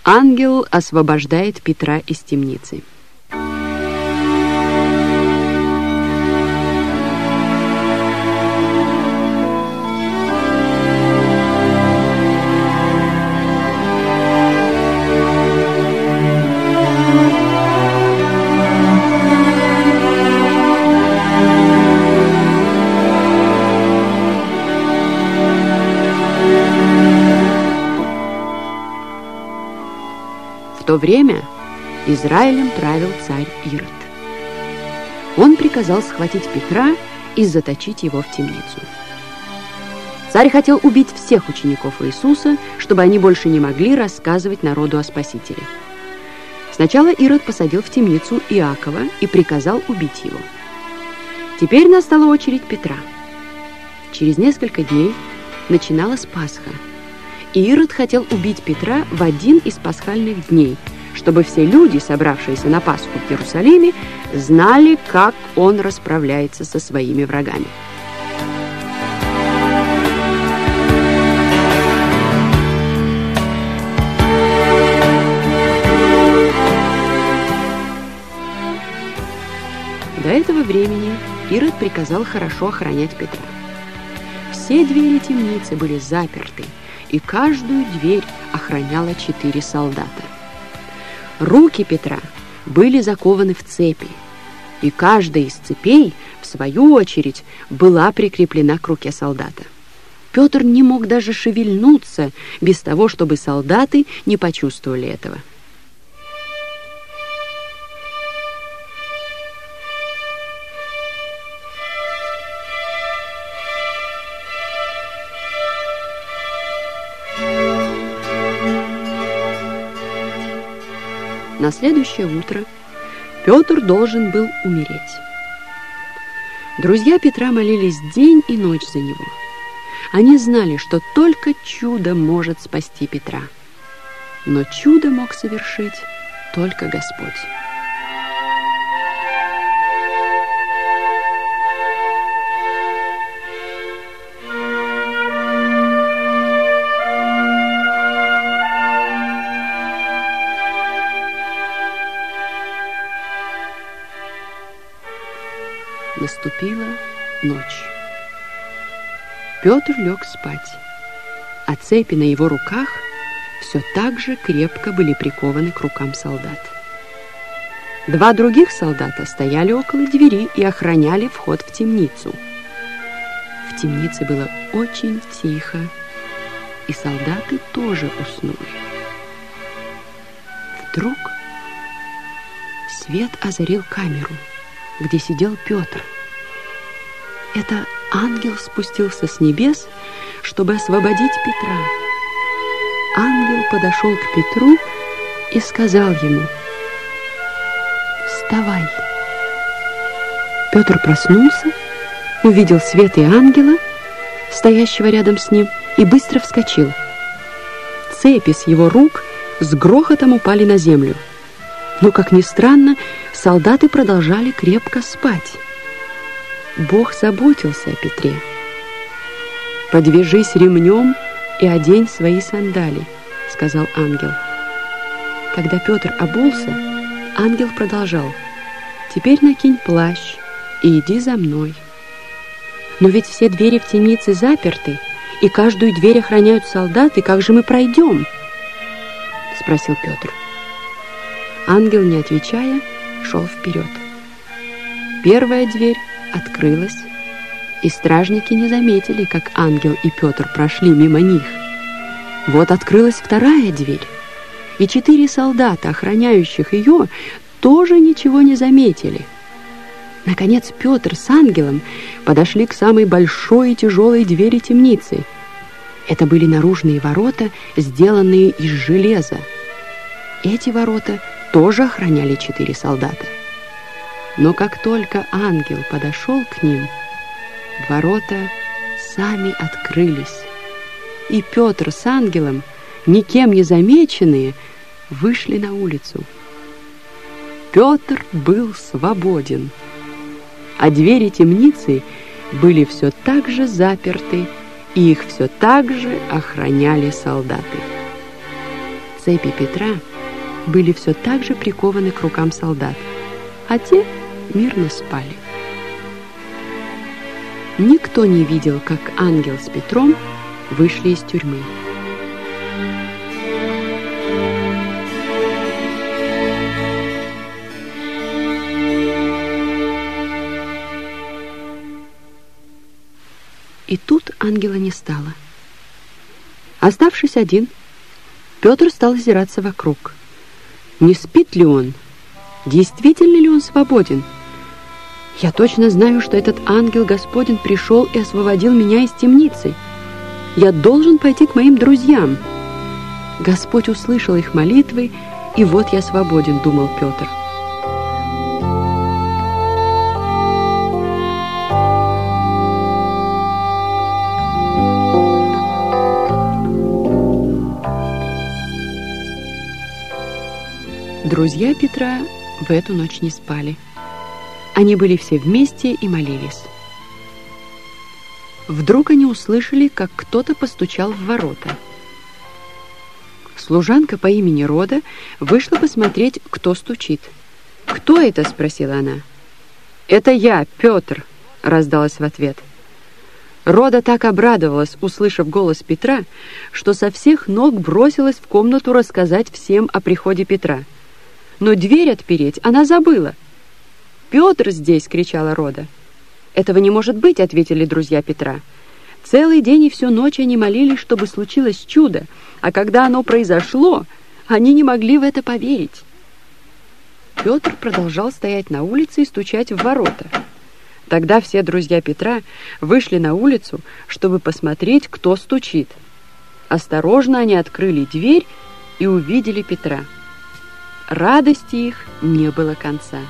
Ангел освобождает Петра из темницы. В то время Израилем правил царь Ирод. Он приказал схватить Петра и заточить его в темницу. Царь хотел убить всех учеников Иисуса, чтобы они больше не могли рассказывать народу о Спасителе. Сначала Ирод посадил в темницу Иакова и приказал убить его. Теперь настала очередь Петра. Через несколько дней начиналась Пасха. И Ирод хотел убить Петра в один из пасхальных дней, чтобы все люди, собравшиеся на Пасху в Иерусалиме, знали, как он расправляется со своими врагами. До этого времени Ирод приказал хорошо охранять Петра. Все двери темницы были заперты, и каждую дверь охраняло 4 солдата. Руки Петра были закованы в цепи, и каждая из цепей, в свою очередь, была прикреплена к руке солдата. Петр не мог даже шевельнуться без того, чтобы солдаты не почувствовали этого. На следующее утро Петр должен был умереть. Друзья Петра молились день и ночь за него. Они знали, что только чудо может спасти Петра. Но чудо мог совершить только Господь. Наступила ночь. Петр лег спать, а цепи на его руках все так же крепко были прикованы к рукам солдат. 2 других солдата стояли около двери и охраняли вход в темницу. В темнице было очень тихо, и солдаты тоже уснули. Вдруг свет озарил камеру, где сидел Петр. Это ангел спустился с небес, чтобы освободить Петра. Ангел подошел к Петру и сказал ему: «Вставай». Петр проснулся, увидел свет и ангела, стоящего рядом с ним, и быстро вскочил. Цепи с его рук с грохотом упали на землю. Но, как ни странно, солдаты продолжали крепко спать. Бог заботился о Петре. «Подвяжись ремнем и одень свои сандали», — сказал ангел. Когда Петр обулся, ангел продолжал: «Теперь накинь плащ и иди за мной». «Но ведь все двери в темнице заперты, и каждую дверь охраняют солдаты. Как же мы пройдем?» — спросил Петр. Ангел, не отвечая, шел вперед. Первая дверь открылась, и стражники не заметили, как ангел и Петр прошли мимо них. Вот открылась вторая дверь, и 4 солдата, охраняющих ее, тоже ничего не заметили. Наконец Петр с ангелом подошли к самой большой и тяжелой двери темницы. Это были наружные ворота, сделанные из железа. Эти ворота тоже охраняли 4 солдата. Но как только ангел подошел к ним, ворота сами открылись, и Петр с ангелом, никем не замеченные, вышли на улицу. Петр был свободен, а двери темницы были все так же заперты, и их все так же охраняли солдаты. цепи Петра были все так же прикованы к рукам солдат, а те мирно спали. Никто не видел, как ангел с Петром вышли из тюрьмы. И тут ангела не стало. Оставшись один, Петр стал озираться вокруг. Не спит ли он? Действительно ли он свободен? Я точно знаю, что этот ангел Господень пришел и освободил меня из темницы. Я должен пойти к моим друзьям. Господь услышал их молитвы, и вот я свободен, думал Петр. Друзья Петра в эту ночь не спали. Они были все вместе и молились. Вдруг они услышали, как кто-то постучал в ворота. Служанка по имени Рода вышла посмотреть, кто стучит. «Кто это?» — спросила она. «Это я, Петр», — раздалось в ответ. Рода так обрадовалась, услышав голос Петра, что со всех ног бросилась в комнату рассказать всем о приходе Петра. Но дверь отпереть она забыла. «Петр здесь!» — кричала Рода. «Этого не может быть!» — ответили друзья Петра. Целый день и всю ночь они молились, чтобы случилось чудо, а когда оно произошло, они не могли в это поверить. Петр продолжал стоять на улице и стучать в ворота. Тогда все друзья Петра вышли на улицу, чтобы посмотреть, кто стучит. Осторожно они открыли дверь и увидели Петра. Радости их не было конца.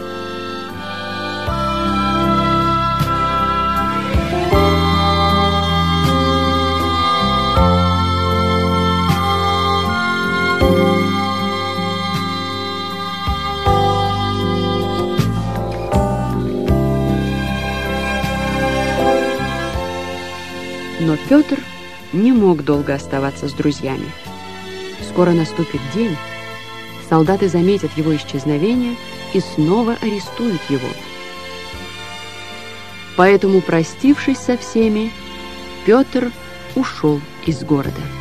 Но Петр не мог долго оставаться с друзьями. Скоро наступит день, солдаты заметят его исчезновение и снова арестуют его. Поэтому, простившись со всеми, Петр ушел из города.